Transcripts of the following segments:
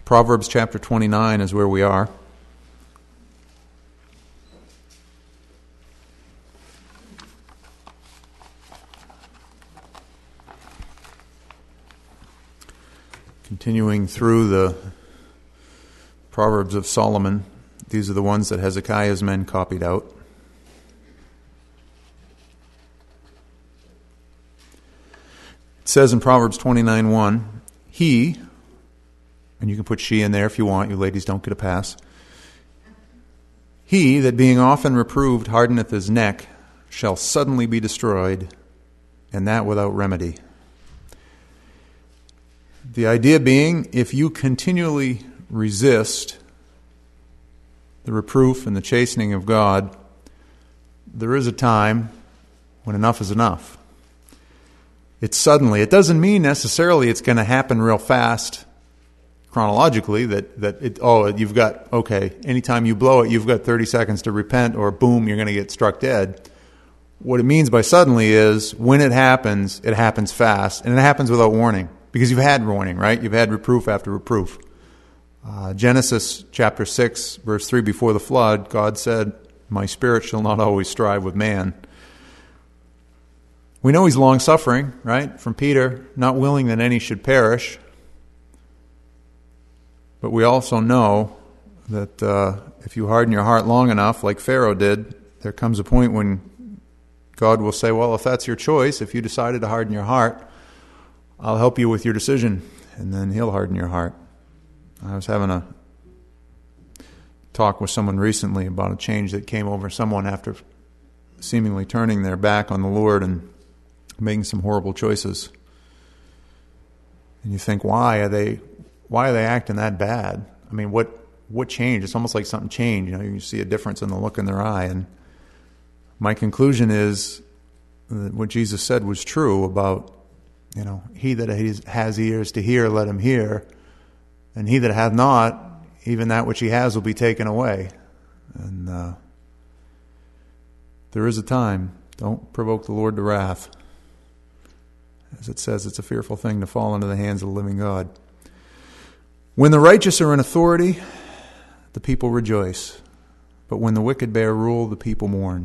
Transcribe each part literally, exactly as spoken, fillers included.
Proverbs chapter twenty-nine is where we are. Continuing through the Proverbs of Solomon, these are the ones that Hezekiah's men copied out. It says in Proverbs twenty-nine one, he, and you can put she in there if you want, you ladies don't get a pass. He that being often reproved hardeneth his neck shall suddenly be destroyed, and that without remedy. The idea being, if you continually resist the reproof and the chastening of God, there is a time when enough is enough. It's suddenly. It doesn't mean necessarily it's going to happen real fast chronologically, that, that it, oh, you've got, okay, anytime you blow it, you've got thirty seconds to repent, or boom, you're going to get struck dead. What it means by suddenly is, when it happens, it happens fast, and it happens without warning. Because you've had warning, right? You've had reproof after reproof. Uh, Genesis chapter six, verse three, before the flood, God said, my spirit shall not always strive with man. We know he's long-suffering, right? From Peter, not willing that any should perish. But we also know that uh, if you harden your heart long enough, like Pharaoh did, there comes a point when God will say, well, if that's your choice, if you decided to harden your heart, I'll help you with your decision, and then he'll harden your heart. I was having a talk with someone recently about a change that came over someone after seemingly turning their back on the Lord and making some horrible choices. And you think, why are they why are they acting that bad? I mean, what what changed? It's almost like something changed. You know, you see a difference in the look in their eye. And my conclusion is that what Jesus said was true about, you know, he that has ears to hear, let him hear. And he that hath not, even that which he has will be taken away. And uh, there is a time. Don't provoke the Lord to wrath. As it says, it's a fearful thing to fall into the hands of the living God. When the righteous are in authority, the people rejoice. But when the wicked bear rule, the people mourn.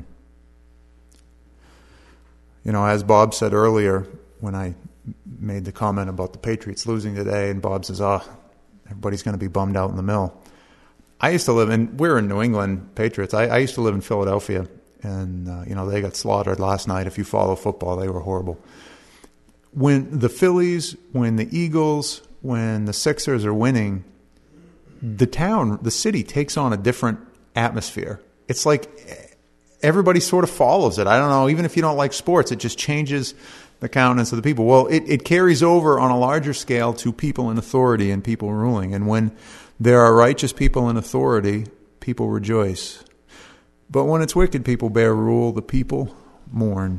You know, as Bob said earlier, when I made the comment about the Patriots losing today, and Bob says, oh, everybody's going to be bummed out in the mill. I used to live in, we're in New England Patriots. I, I used to live in Philadelphia, and, uh, you know, they got slaughtered last night. If you follow football, they were horrible. When the Phillies, when the Eagles, when the Sixers are winning, the town, the city takes on a different atmosphere. It's like everybody sort of follows it. I don't know, even if you don't like sports, it just changes the countenance of the people. Well, it, it carries over on a larger scale to people in authority and people ruling. And when there are righteous people in authority, people rejoice. But when it's wicked people bear rule, the people mourn.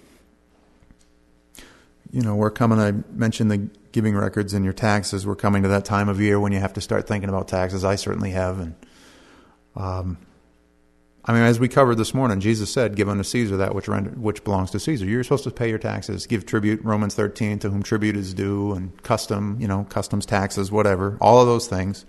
You know, we're coming, I mentioned the giving records and your taxes. We're coming to that time of year when you have to start thinking about taxes. I certainly have. And um, I mean, as we covered this morning, Jesus said, give unto Caesar that which render, which belongs to Caesar. You're supposed to pay your taxes, give tribute, Romans thirteen, to whom tribute is due, and custom, you know, customs taxes, whatever, all of those things.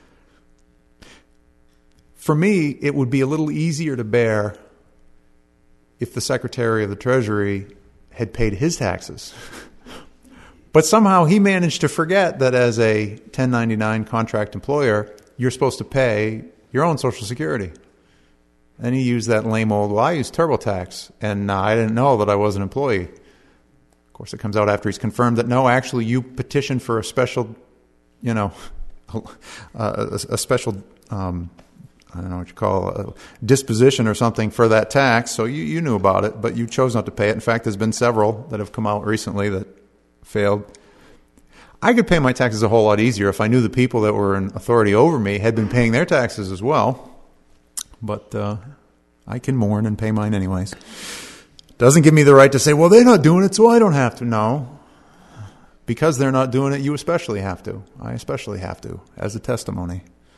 For me, it would be a little easier to bear if the Secretary of the Treasury had paid his taxes. But somehow he managed to forget that as a ten ninety-nine contract employer, you're supposed to pay your own Social Security. And he used that lame old, well, I use TurboTax, and uh, I didn't know that I was an employee. Of course, it comes out after he's confirmed that, no, actually, you petitioned for a special, you know, uh, a, a special, um, I don't know what you call it, a disposition or something for that tax, so you, you knew about it, but you chose not to pay it. In fact, there's been several that have come out recently that failed. I could pay my taxes a whole lot easier if I knew the people that were in authority over me had been paying their taxes as well. But uh, I can mourn and pay mine anyways. Doesn't give me the right to say, well, they're not doing it, so I don't have to. No. Because they're not doing it, you especially have to. I especially have to, as a testimony.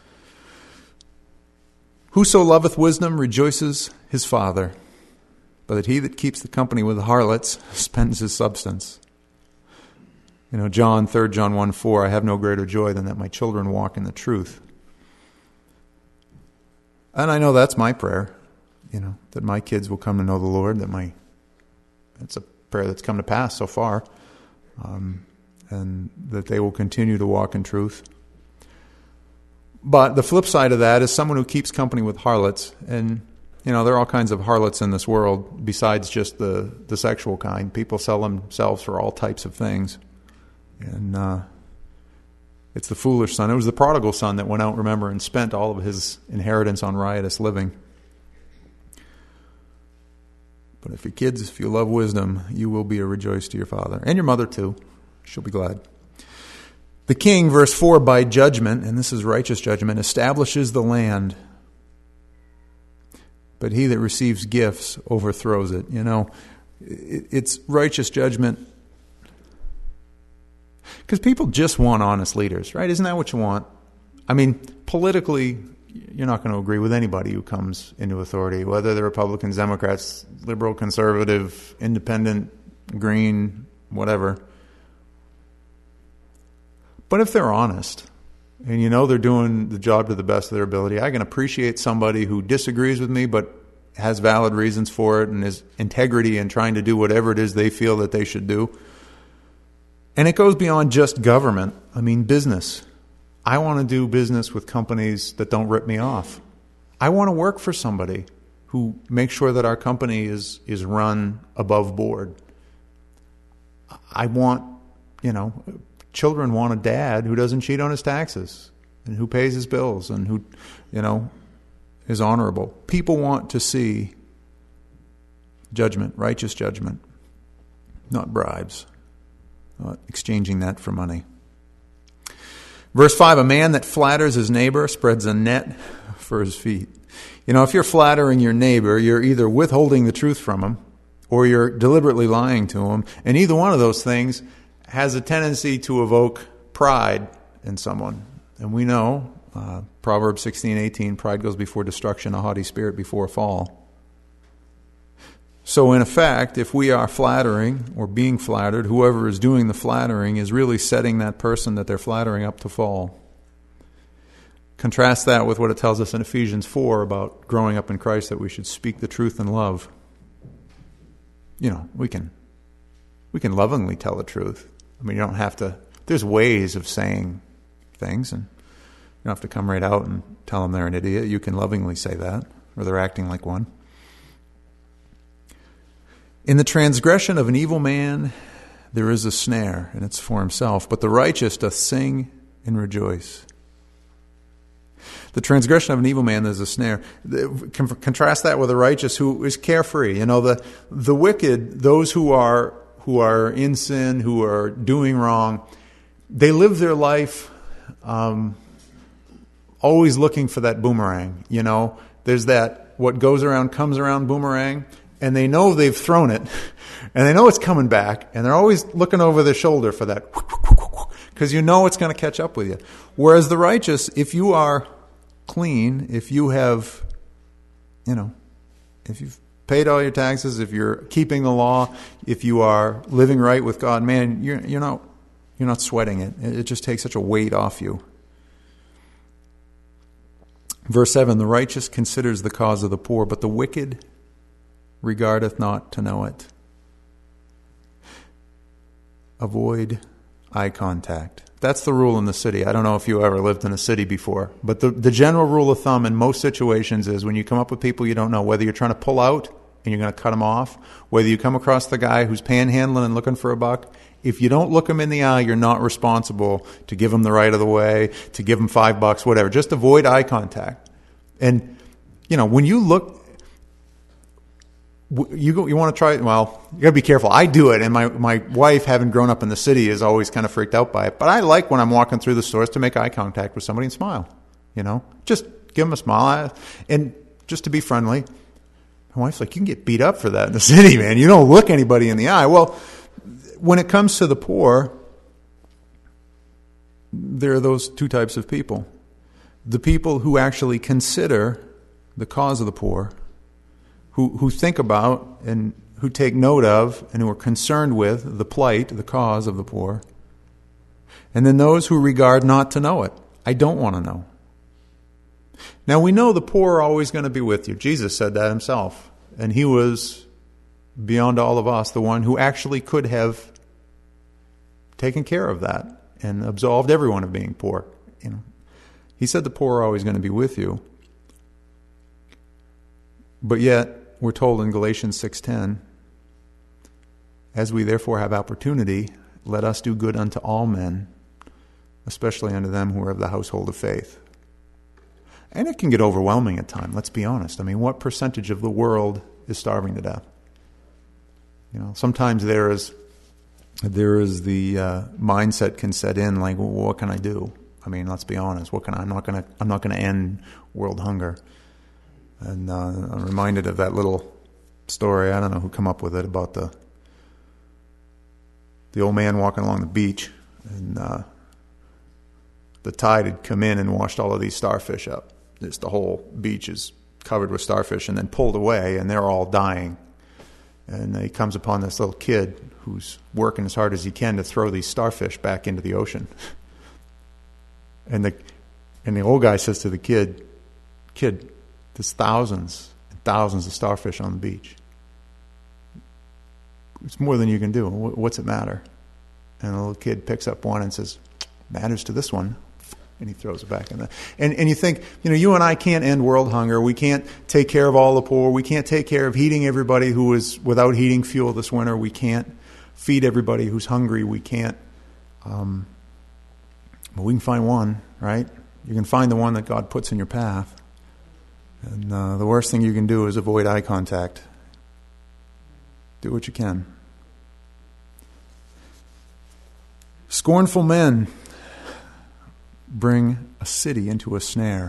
Whoso loveth wisdom rejoices his father, but that he that keeps the company with harlots spends his substance. You know, John, third John one four, I have no greater joy than that my children walk in the truth. And I know that's my prayer, you know, that my kids will come to know the Lord, that my, that's a prayer that's come to pass so far, um, and that they will continue to walk in truth. But the flip side of that is someone who keeps company with harlots, and you know, there are all kinds of harlots in this world besides just the, the sexual kind. People sell themselves for all types of things. And uh, it's the foolish son. It was the prodigal son that went out, remember, and spent all of his inheritance on riotous living. But if your kids, if you love wisdom, you will be a rejoice to your father. And your mother too. She'll be glad. The king, verse four, by judgment, and this is righteous judgment, establishes the land. But he that receives gifts overthrows it. You know, it's righteous judgment. Because people just want honest leaders, right? Isn't that what you want? I mean, politically, you're not going to agree with anybody who comes into authority, whether they're Republicans, Democrats, liberal, conservative, independent, green, whatever. But if they're honest, and you know they're doing the job to the best of their ability, I can appreciate somebody who disagrees with me but has valid reasons for it and is integrity in trying to do whatever it is they feel that they should do. And it goes beyond just government. I mean, business. I want to do business with companies that don't rip me off. I want to work for somebody who makes sure that our company is is run above board. I want, you know, children want a dad who doesn't cheat on his taxes and who pays his bills and who, you know, is honorable. People want to see judgment, righteous judgment, not bribes. Uh, exchanging that for money. Verse five, a man that flatters his neighbor spreads a net for his feet. You know, if you're flattering your neighbor, you're either withholding the truth from him or you're deliberately lying to him. And either one of those things has a tendency to evoke pride in someone. And we know, uh, Proverbs sixteen eighteen, pride goes before destruction, a haughty spirit before a fall. So in effect, if we are flattering or being flattered, whoever is doing the flattering is really setting that person that they're flattering up to fall. Contrast that with what it tells us in Ephesians four about growing up in Christ, that we should speak the truth in love. You know, we can we can lovingly tell the truth. I mean, you don't have to, there's ways of saying things, and you don't have to come right out and tell them they're an idiot. You can lovingly say that, or they're acting like one. In the transgression of an evil man, there is a snare, and it's for himself. But the righteous doth sing and rejoice. The transgression of an evil man, there's a snare. Contrast that with the righteous who is carefree. You know, the the wicked, those who are who are in sin, who are doing wrong, they live their life um, always looking for that boomerang. You know, there's that what goes around comes around boomerang. And they know they've thrown it, and they know it's coming back, and they're always looking over their shoulder for that, because you know it's going to catch up with you. Whereas the righteous, if you are clean, if you have, you know, if you've paid all your taxes, if you're keeping the law, if you are living right with God, man, you're, you're not you're not sweating it. It just takes such a weight off you. Verse seven, the righteous considers the cause of the poor, but the wicked regardeth not to know it. Avoid eye contact. That's the rule in the city. I don't know if you ever lived in a city before, but the, the general rule of thumb in most situations is when you come up with people you don't know, whether you're trying to pull out and you're going to cut them off, whether you come across the guy who's panhandling and looking for a buck, if you don't look him in the eye, you're not responsible to give him the right of the way, to give him five bucks, whatever. Just avoid eye contact. And, you know, when you look... You go, you want to try it? Well, you got to be careful. I do it, and my, my wife, having grown up in the city, is always kind of freaked out by it. But I like when I'm walking through the stores to make eye contact with somebody and smile. You know, just give them a smile, and just to be friendly. My wife's like, you can get beat up for that in the city, man. You don't look anybody in the eye. Well, when it comes to the poor, there are those two types of people: the people who actually consider the cause of the poor, who who think about and who take note of and who are concerned with the plight, the cause of the poor, And then those who regard not to know it. I don't want to know. Now we know the poor are always going to be with you. Jesus said that himself. And he was, beyond all of us, the one who actually could have taken care of that and absolved everyone of being poor. You know, he said the poor are always going to be with you. But yet, we're told in Galatians six ten, as we therefore have opportunity, let us do good unto all men, especially unto them who are of the household of faith. And it can get overwhelming at times, let's be honest. I mean, what percentage of the world is starving to death? You know, sometimes there is there is the uh, mindset can set in like, well, what can I do? I mean, let's be honest. What can I? I'm not going to. I'm not going to end world hunger. And uh, I'm reminded of that little story. I don't know who come up with it about the the old man walking along the beach, and uh, the tide had come in and washed all of these starfish up. Just the whole beach is covered with starfish, and then pulled away, and they're all dying. And he comes upon this little kid who's working as hard as he can to throw these starfish back into the ocean. And the and the old guy says to the kid, "Kid, there's thousands and thousands of starfish on the beach. It's more than you can do. What's it matter?" And the little kid picks up one and says, "Matters to this one." And he throws it back in there. And and you think, you know, you and I can't end world hunger. We can't take care of all the poor. We can't take care of heating everybody who is without heating fuel this winter. We can't feed everybody who's hungry. We can't. Um, but we can find one, right? You can find the one that God puts in your path. And uh, the worst thing you can do is avoid eye contact. Do what you can. Scornful men bring a city into a snare,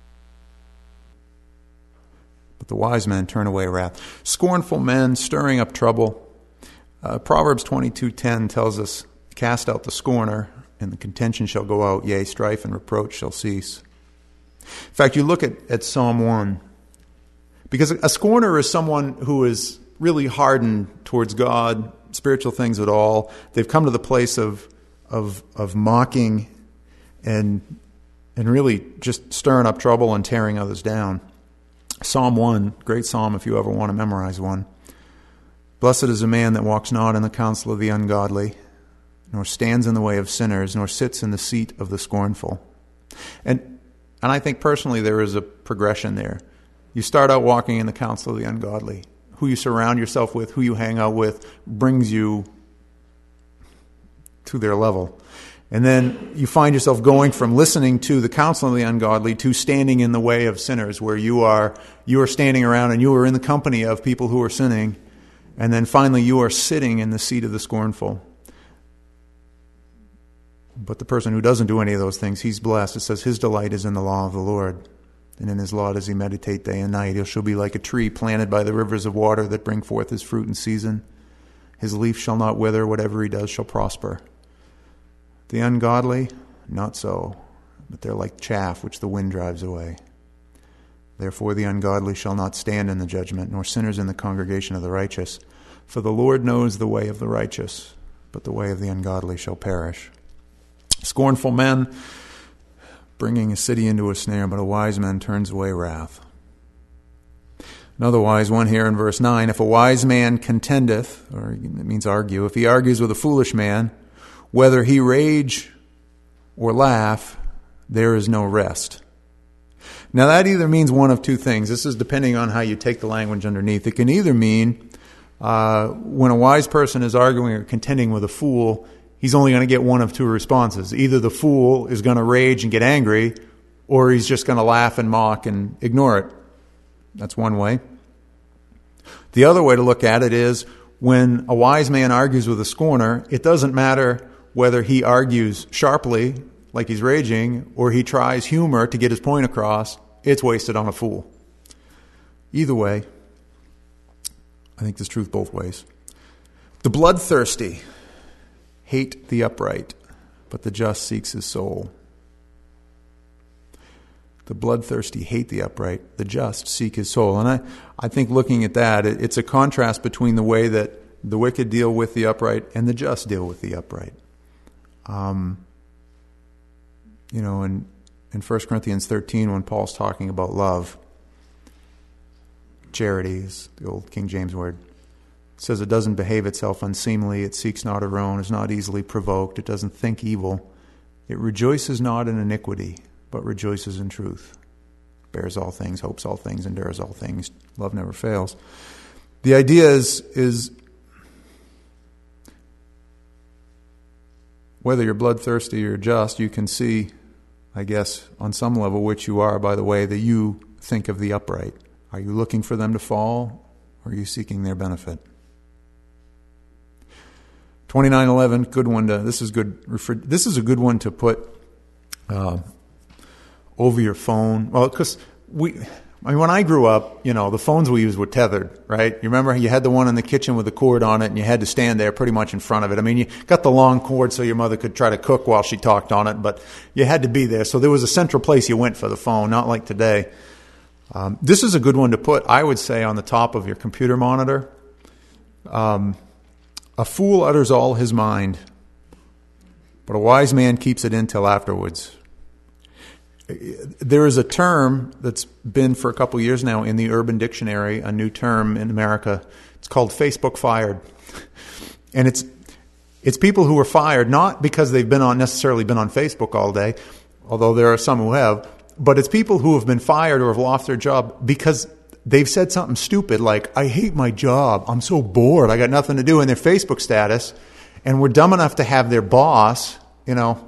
but the wise men turn away wrath. Scornful men stirring up trouble. Uh, Proverbs twenty-two ten tells us, "Cast out the scorner, and the contention shall go out, yea, strife and reproach shall cease." In fact, you look at, at Psalm one, because a scorner is someone who is really hardened towards God, spiritual things at all. They've come to the place of of of mocking and and really just stirring up trouble and tearing others down. Psalm one, great psalm if you ever want to memorize one. "Blessed is a man that walks not in the counsel of the ungodly, nor stands in the way of sinners, nor sits in the seat of the scornful." And and I think personally there is a progression there. You start out walking in the counsel of the ungodly. Who you surround yourself with, who you hang out with, brings you to their level. And then you find yourself going from listening to the counsel of the ungodly to standing in the way of sinners, where you are you are standing around and you are in the company of people who are sinning. And then finally you are sitting in the seat of the scornful. But the person who doesn't do any of those things, he's blessed. It says his delight is in the law of the Lord, and in his law does he meditate day and night. He shall be like a tree planted by the rivers of water that bring forth his fruit in season. His leaf shall not wither, whatever he does shall prosper. The ungodly, not so, but they're like chaff which the wind drives away. Therefore the ungodly shall not stand in the judgment, nor sinners in the congregation of the righteous. For the Lord knows the way of the righteous, but the way of the ungodly shall perish. Scornful men bringing a city into a snare, but a wise man turns away wrath. Another wise one here in verse nine, "If a wise man contendeth," or it means argue, "if he argues with a foolish man, whether he rage or laugh, there is no rest." Now that either means one of two things. This is depending on how you take the language underneath. It can either mean uh, when a wise person is arguing or contending with a fool, he's only going to get one of two responses. Either the fool is going to rage and get angry, or he's just going to laugh and mock and ignore it. That's one way. The other way to look at it is when a wise man argues with a scorner, it doesn't matter whether he argues sharply, like he's raging, or he tries humor to get his point across. It's wasted on a fool. Either way, I think there's truth both ways. The bloodthirsty hate the upright, but the just seeks his soul. The bloodthirsty hate the upright, the just seek his soul. And I, I think looking at that, it, it's a contrast between the way that the wicked deal with the upright and the just deal with the upright. Um, you know, in, in First Corinthians thirteen, when Paul's talking about love, charity is the old King James word. It says it doesn't behave itself unseemly, it seeks not her own, is not easily provoked, it doesn't think evil, it rejoices not in iniquity, but rejoices in truth. Bears all things, hopes all things, endures all things. Love never fails. The idea is, is whether you're bloodthirsty or just, you can see, I guess, on some level which you are by the way that you think of the upright. Are you looking for them to fall, or are you seeking their benefit? twenty-nine eleven, good one to, this is good, this is a good one to put uh, over your phone. Well, because we, I mean, when I grew up, you know, the phones we used were tethered, right? You remember you had the one in the kitchen with the cord on it, and you had to stand there pretty much in front of it. I mean, you got the long cord so your mother could try to cook while she talked on it, but you had to be there. So there was a central place you went for the phone, not like today. Um, this is a good one to put, I would say, on the top of your computer monitor. Um, a fool utters all his mind, but a wise man keeps it in till afterwards. There is a term that's been for a couple years now in the Urban Dictionary, a new term in America. It's called Facebook fired. And it's it's people who are fired not because they've been on necessarily been on Facebook all day, although there are some who have, but it's people who have been fired or have lost their job because they've said something stupid like, I hate my job, I'm so bored, I got nothing to do in their Facebook status, and were dumb enough to have their boss, you know.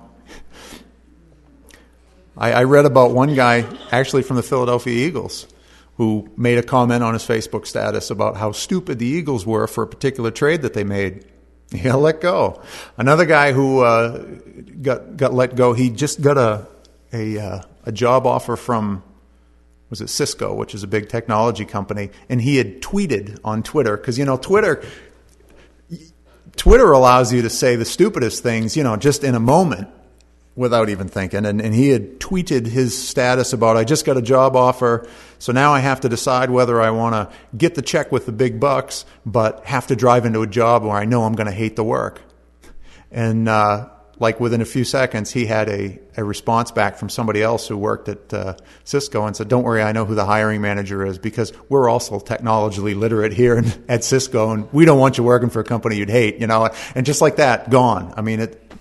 I, I read about one guy, actually from the Philadelphia Eagles, who made a comment on his Facebook status about how stupid the Eagles were for a particular trade that they made. He got let go. Another guy who uh, got got let go, he just got a a, uh, a job offer from, was it Cisco, which is a big technology company, and he had tweeted on Twitter, because, you know, Twitter, Twitter allows you to say the stupidest things, you know, just in a moment without even thinking. And, and he had tweeted his status about, I just got a job offer, so now I have to decide whether I want to get the check with the big bucks, but have to drive into a job where I know I'm going to hate the work. And, uh, like within a few seconds, he had a, a response back from somebody else who worked at uh, Cisco and said, don't worry, I know who the hiring manager is, because we're also technologically literate here in, at Cisco, and we don't want you working for a company you'd hate, you know. And just like that, gone. I mean, it.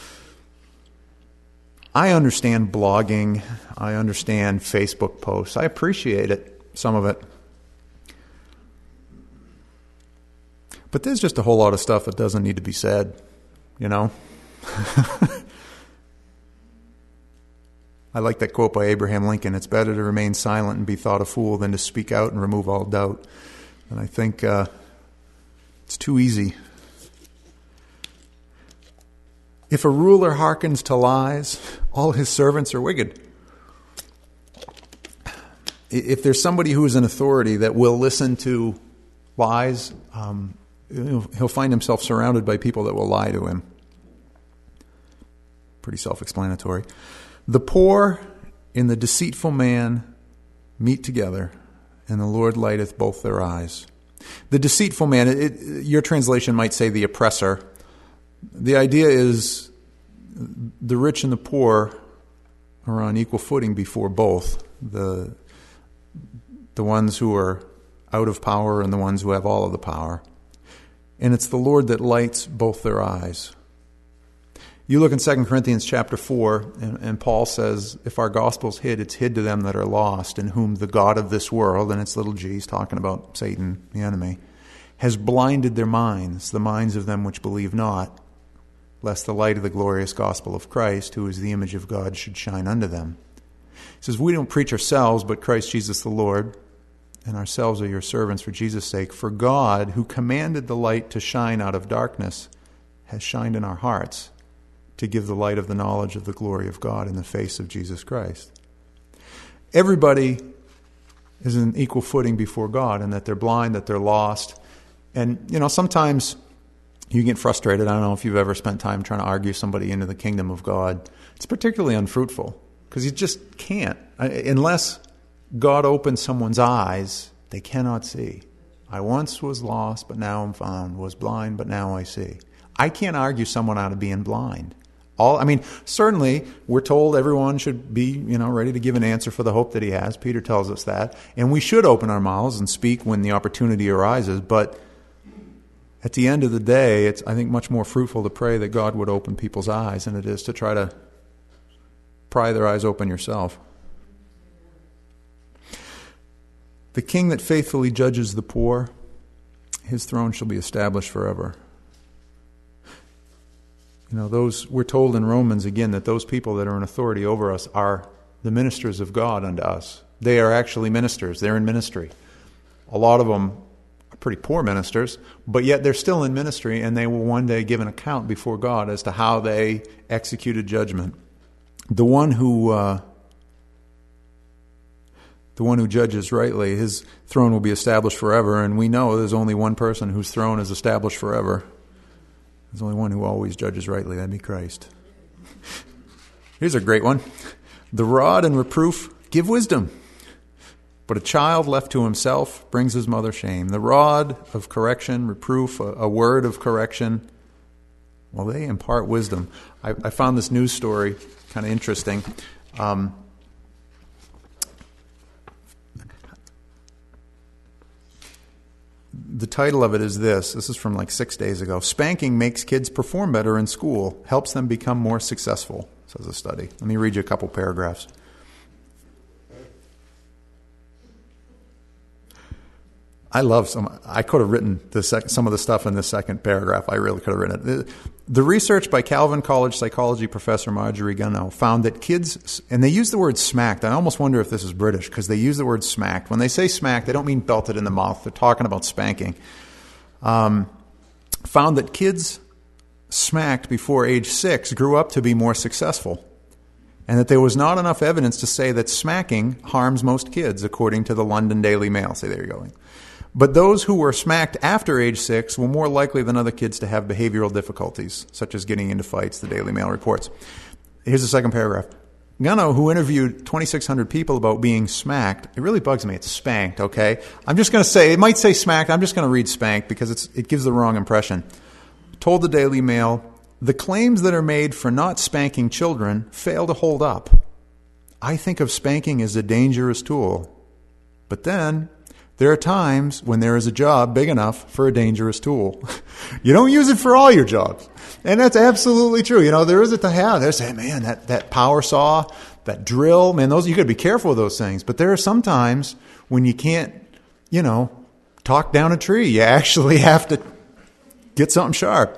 I understand blogging. I understand Facebook posts. I appreciate it, some of it. But there's just a whole lot of stuff that doesn't need to be said, you know. I like that quote by Abraham Lincoln, it's better to remain silent and be thought a fool than to speak out and remove all doubt. And I think uh, it's too easy. If a ruler hearkens to lies, all his servants are wicked. If there's somebody who is in authority that will listen to lies, um, he'll find himself surrounded by people that will lie to him. Pretty self-explanatory. The poor and the deceitful man meet together, and the Lord lighteth both their eyes. The deceitful man, it, it, your translation might say the oppressor. The idea is the rich and the poor are on equal footing before both. The, the ones who are out of power and the ones who have all of the power. And it's the Lord that lights both their eyes. You look in Second Corinthians chapter four, and, and Paul says, if our gospel's hid, it's hid to them that are lost, in whom the God of this world, and it's little g, he's talking about Satan, the enemy, has blinded their minds, the minds of them which believe not, lest the light of the glorious gospel of Christ, who is the image of God, should shine unto them. He says, we don't preach ourselves, but Christ Jesus the Lord, and ourselves are your servants for Jesus' sake. For God, who commanded the light to shine out of darkness, has shined in our hearts, to give the light of the knowledge of the glory of God in the face of Jesus Christ. Everybody is in equal footing before God, and that they're blind, that they're lost. And, you know, sometimes you get frustrated. I don't know if you've ever spent time trying to argue somebody into the kingdom of God. It's particularly unfruitful, because you just can't. Unless God opens someone's eyes, they cannot see. I once was lost, but now I'm found, was blind, but now I see. I can't argue someone out of being blind. All, I mean, certainly we're told everyone should be, you know, ready to give an answer for the hope that he has. Peter tells us that. And we should open our mouths and speak when the opportunity arises. But at the end of the day, it's, I think, much more fruitful to pray that God would open people's eyes than it is to try to pry their eyes open yourself. The king that faithfully judges the poor, his throne shall be established forever. You know, those, we're told in Romans again that those people that are in authority over us are the ministers of God unto us. They are actually ministers. They're in ministry. A lot of them are pretty poor ministers, but yet they're still in ministry, and they will one day give an account before God as to how they executed judgment. The one who uh, the one who judges rightly, his throne will be established forever, and we know there's only one person whose throne is established forever. There's only one who always judges rightly. That'd be Christ. Here's a great one. The rod and reproof give wisdom, but a child left to himself brings his mother shame. The rod of correction, reproof, a, a word of correction, well, they impart wisdom. I, I found this news story kind of interesting. Um, The title of it is this. This is from like six days ago. Spanking makes kids perform better in school, helps them become more successful, says a study. Let me read you a couple paragraphs. I love some. I could have written the sec, some of the stuff in the second paragraph. I really could have written it. The, the research by Calvin College psychology professor Marjorie Gunnow found that kids, and they use the word smacked. I almost wonder if this is British because they use the word smacked. When they say smacked, they don't mean belted in the mouth. They're talking about spanking. Um, found that kids smacked before age six grew up to be more successful, and that there was not enough evidence to say that smacking harms most kids, according to the London Daily Mail. Say, there you go. But those who were smacked after age six were more likely than other kids to have behavioral difficulties, such as getting into fights, the Daily Mail reports. Here's the second paragraph. Gunnow, who interviewed twenty-six hundred people about being smacked, it really bugs me. It's spanked, okay? I'm just going to say, it might say smacked. I'm just going to read spanked because it's, it gives the wrong impression. Told the Daily Mail, the claims that are made for not spanking children fail to hold up. I think of spanking as a dangerous tool. But then there are times when there is a job big enough for a dangerous tool. You don't use it for all your jobs. And that's absolutely true. You know, there is it to have. They're saying, man, that, that power saw, that drill, man, those, you got to be careful with those things. But there are some times when you can't, you know, talk down a tree. You actually have to get something sharp.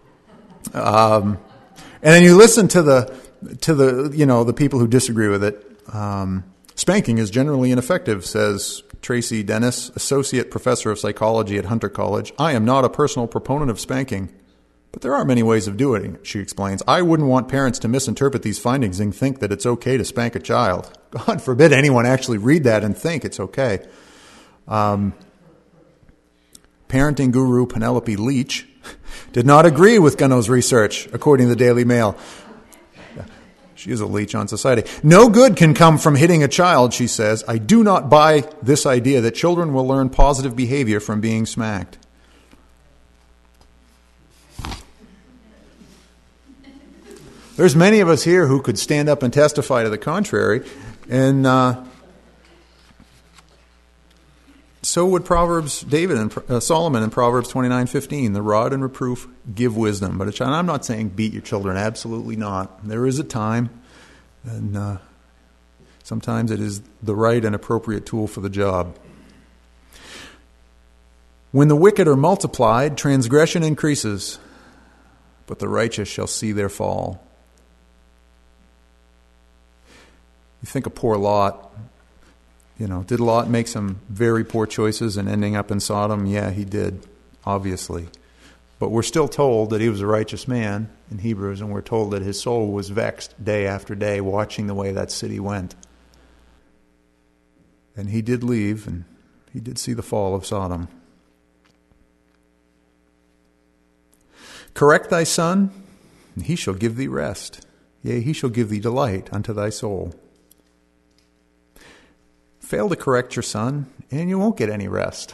Um, and then you listen to the, to the, you know, the people who disagree with it. Um, spanking is generally ineffective, says Tracy Dennis, associate professor of psychology at Hunter College. I am not a personal proponent of spanking, but there are many ways of doing it, she explains. I wouldn't want parents to misinterpret these findings and think that it's okay to spank a child. God forbid anyone actually read that and think it's okay. Um, parenting guru Penelope Leach did not agree with Gunnow's research, according to the Daily Mail. She is a leech on society. No good can come from hitting a child, she says. I do not buy this idea that children will learn positive behavior from being smacked. There's many of us here who could stand up and testify to the contrary, and uh, so would Proverbs, David and uh, Solomon in Proverbs twenty-nine fifteen. The rod and reproof give wisdom. But a child, I'm not saying beat your children. Absolutely not. There is a time, and uh, sometimes it is the right and appropriate tool for the job. When the wicked are multiplied, transgression increases, but the righteous shall see their fall. You think of poor Lot. You know, did Lot make some very poor choices and ending up in Sodom? Yeah, he did, obviously. But we're still told that he was a righteous man in Hebrews, and we're told that his soul was vexed day after day watching the way that city went. And he did leave, and he did see the fall of Sodom. Correct thy son, and he shall give thee rest. Yea, he shall give thee delight unto thy soul. Fail to correct your son, and you won't get any rest.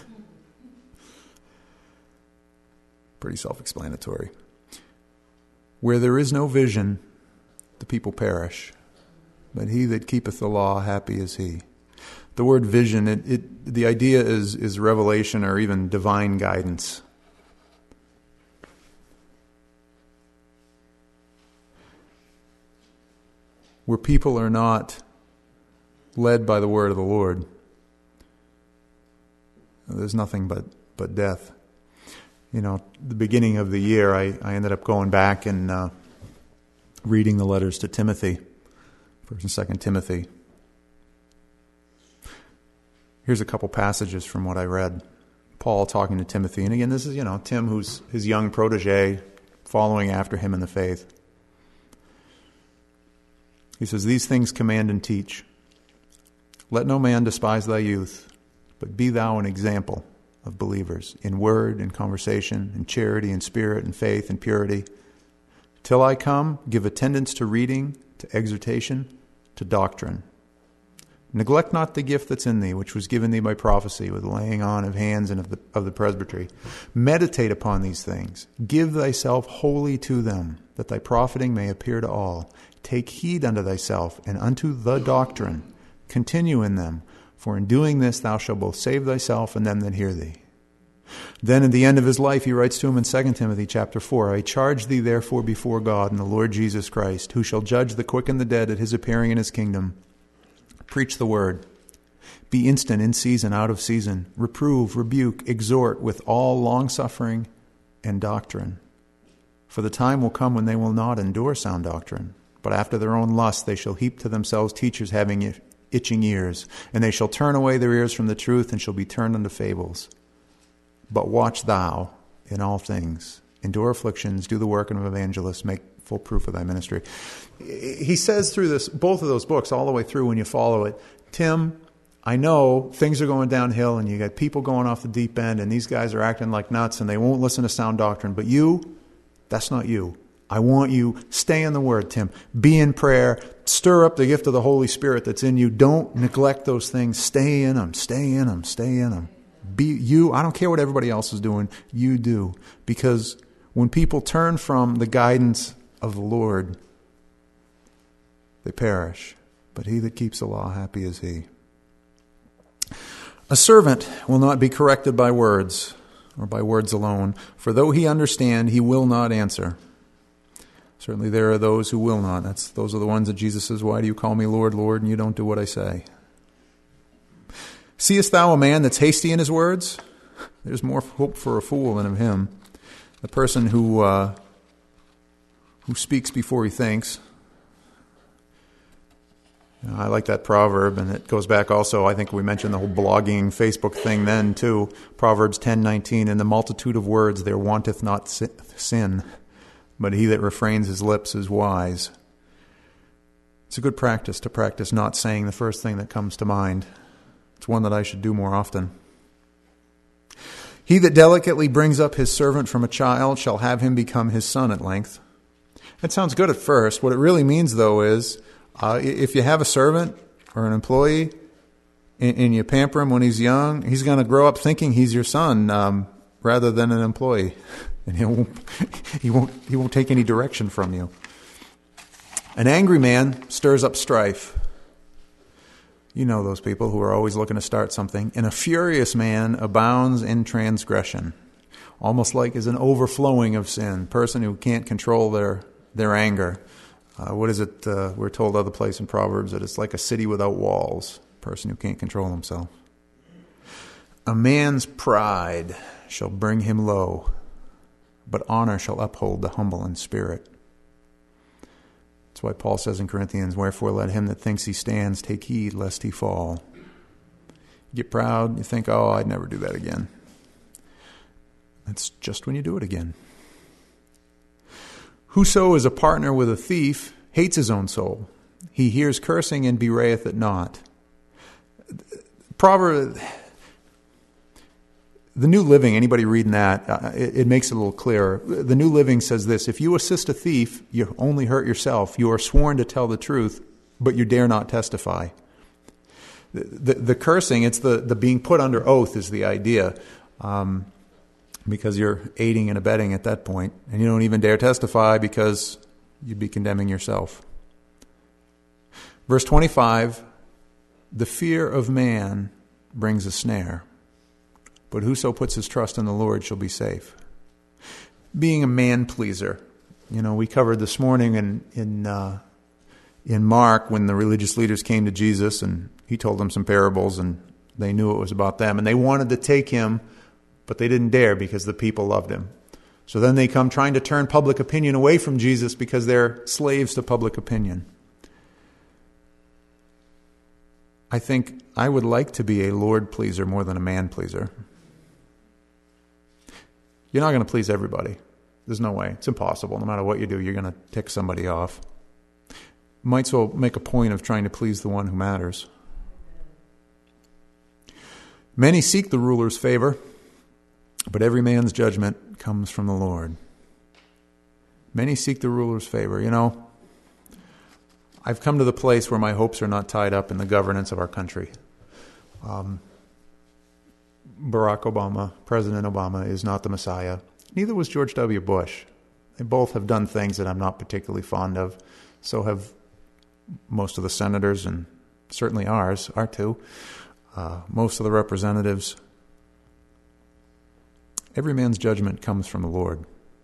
Pretty self-explanatory. Where there is no vision, the people perish. But he that keepeth the law, happy is he. The word vision, it, it, the idea is, is revelation or even divine guidance. Where people are not led by the word of the Lord, there's nothing but, but death. You know, the beginning of the year, I, I ended up going back and uh, reading the letters to Timothy, First and Second Timothy. Here's a couple passages from what I read. Paul talking to Timothy, and again, this is, you know, Tim, who's his young protege, following after him in the faith. He says, "These things command and teach. Let no man despise thy youth, but be thou an example of believers, in word, in conversation, in charity, in spirit, in faith, in purity. Till I come, give attendance to reading, to exhortation, to doctrine. Neglect not the gift that's in thee, which was given thee by prophecy, with laying on of hands and of the, of the presbytery. Meditate upon these things. Give thyself wholly to them, that thy profiting may appear to all. Take heed unto thyself and unto the doctrine. Continue in them, for in doing this thou shalt both save thyself and them that hear thee." Then at the end of his life he writes to him in Second Timothy chapter four, "I charge thee therefore before God and the Lord Jesus Christ, who shall judge the quick and the dead at his appearing in his kingdom. Preach the word. Be instant in season, out of season. Reprove, rebuke, exhort with all longsuffering and doctrine. For the time will come when they will not endure sound doctrine, but after their own lust they shall heap to themselves teachers having itching ears, and they shall turn away their ears from the truth and shall be turned unto fables. But watch thou in all things. Endure afflictions, do the work of an evangelist, make full proof of thy ministry." He says through this, both of those books, all the way through when you follow it, "Tim, I know things are going downhill and you got people going off the deep end and these guys are acting like nuts and they won't listen to sound doctrine, but you, that's not you. I want you, stay in the Word, Tim. Be in prayer. Stir up the gift of the Holy Spirit that's in you. Don't neglect those things. Stay in them, stay in them, stay in them. Be you. I don't care what everybody else is doing. You do. Because when people turn from the guidance of the Lord, they perish. But he that keeps the law, happy is he." "A servant will not be corrected by words, or by words alone. For though he understand, he will not answer." Certainly there are those who will not. That's those are the ones that Jesus says, "Why do you call me Lord, Lord, and you don't do what I say?" "Seest thou a man that's hasty in his words? There's more hope for a fool than of him." The person who uh, who speaks before he thinks. You know, I like that proverb, and it goes back also, I think we mentioned the whole blogging, Facebook thing then too. Proverbs ten nineteen, "In the multitude of words there wanteth not sin, but he that refrains his lips is wise." It's a good practice to practice not saying the first thing that comes to mind. It's one that I should do more often. "He that delicately brings up his servant from a child shall have him become his son at length." That sounds good at first. What it really means, though, is uh, if you have a servant or an employee and, and you pamper him when he's young, he's going to grow up thinking he's your son um, rather than an employee. And he won't, he won't, he won't take any direction from you. "An angry man stirs up strife." You know those people who are always looking to start something. "And a furious man abounds in transgression." Almost like is an overflowing of sin. Person who can't control their, their anger. Uh, what is it? Uh, we're told other place in Proverbs that it's like a city without walls. Person who can't control himself. "A man's pride shall bring him low, but honor shall uphold the humble in spirit." That's why Paul says in Corinthians, "Wherefore let him that thinks he stands take heed lest he fall." You get proud, you think, "Oh, I'd never do that again." That's just when you do it again. "Whoso is a partner with a thief hates his own soul. He hears cursing and bewrayeth it not." Proverb, the New Living, anybody reading that, uh, it, it makes it a little clearer. The New Living says this: "If you assist a thief, you only hurt yourself. You are sworn to tell the truth, but you dare not testify." The, the, the cursing, it's the, the being put under oath is the idea. Um, because you're aiding and abetting at that point, and you don't even dare testify because you'd be condemning yourself. Verse twenty-five, the fear of man brings a snare, but whoso puts his trust in the Lord shall be safe. Being a man-pleaser. You know, we covered this morning in in uh, in Mark when the religious leaders came to Jesus and he told them some parables and they knew it was about them. And they wanted to take him, but they didn't dare because the people loved him. So then they come trying to turn public opinion away from Jesus because they're slaves to public opinion. I think I would like to be a Lord pleaser more than a man pleaser. You're not going to please everybody. There's no way. It's impossible. No matter what you do, you're going to tick somebody off. Might as well make a point of trying to please the one who matters. Many seek the ruler's favor, but every man's judgment comes from the Lord. Many seek the ruler's favor. You know, I've come to the place where my hopes are not tied up in the governance of our country. Um, Barack Obama, President Obama, is not the Messiah. Neither was George W. Bush. They both have done things that I'm not particularly fond of. So have most of the senators, and certainly ours, our two. Uh, most of the representatives. Every man's judgment comes from the Lord.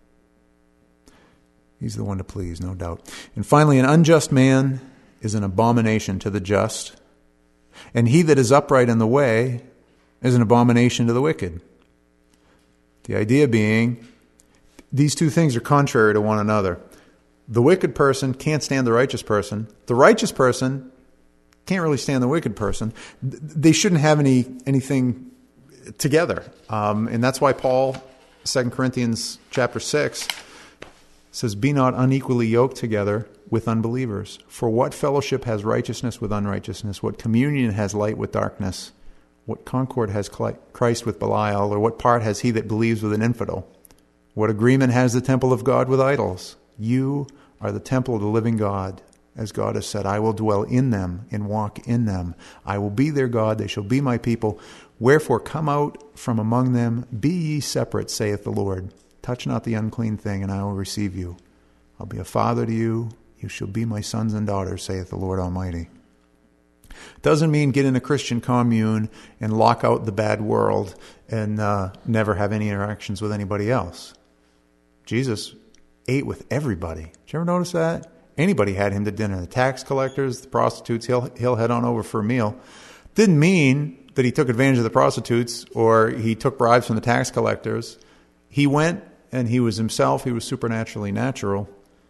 He's the one to please, no doubt. And finally, an unjust man is an abomination to the just, and he that is upright in the way is an abomination to the wicked. The idea being, these two things are contrary to one another. The wicked person can't stand the righteous person. The righteous person can't really stand the wicked person. They shouldn't have any anything together. Um, and that's why Paul, Second Corinthians chapter six, says, be not unequally yoked together with unbelievers. For what fellowship has righteousness with unrighteousness? What communion has light with darkness? What concord has Christ with Belial? Or what part has he that believes with an infidel? What agreement has the temple of God with idols? You are the temple of the living God. As God has said, I will dwell in them and walk in them. I will be their God, they shall be my people. Wherefore come out from among them, be ye separate, saith the Lord. Touch not the unclean thing, and I will receive you. I'll be a father to you. You shall be my sons and daughters, saith the Lord Almighty. Doesn't mean get in a Christian commune and lock out the bad world and uh, never have any interactions with anybody else. Jesus ate with everybody. Did you ever notice that? Anybody had him to dinner. The tax collectors, the prostitutes, he'll, he'll head on over for a meal. Didn't mean that he took advantage of the prostitutes or he took bribes from the tax collectors. He went and he was himself. He was supernaturally natural.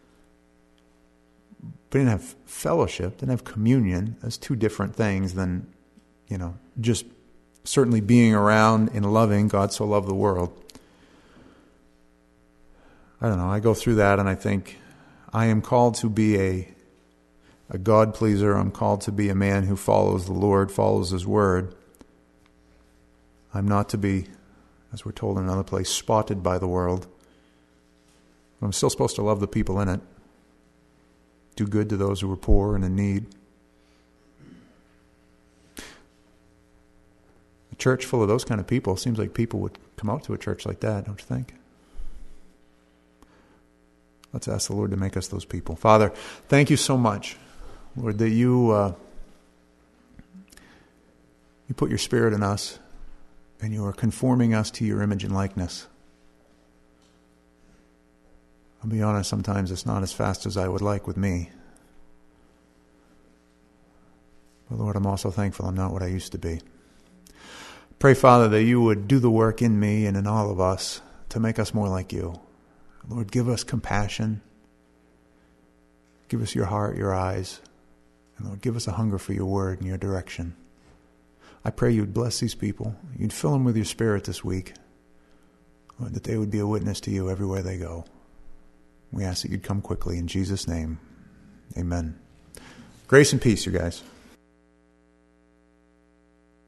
But he didn't have fellowship, didn't have communion. That's two different things than, you know, just certainly being around and loving. God so loved the world. I don't know. I go through that and I think I am called to be a a God pleaser. I'm called to be a man who follows the Lord, follows His word. I'm not to be, as we're told in another place, spotted by the world. But I'm still supposed to love the people in it. Do good to those who are poor and in need. A church full of those kind of people, seems like people would come out to a church like that, don't you think? Let's ask the Lord to make us those people. Father, thank you so much, Lord, that you uh, you put your Spirit in us and you are conforming us to your image and likeness. I'll be honest, sometimes it's not as fast as I would like with me. But Lord, I'm also thankful I'm not what I used to be. Pray, Father, that you would do the work in me and in all of us to make us more like you. Lord, give us compassion. Give us your heart, your eyes. And Lord, give us a hunger for your word and your direction. I pray you'd bless these people. You'd fill them with your Spirit this week. Lord, that they would be a witness to you everywhere they go. We ask that you'd come quickly in Jesus' name. Amen. Grace and peace, you guys.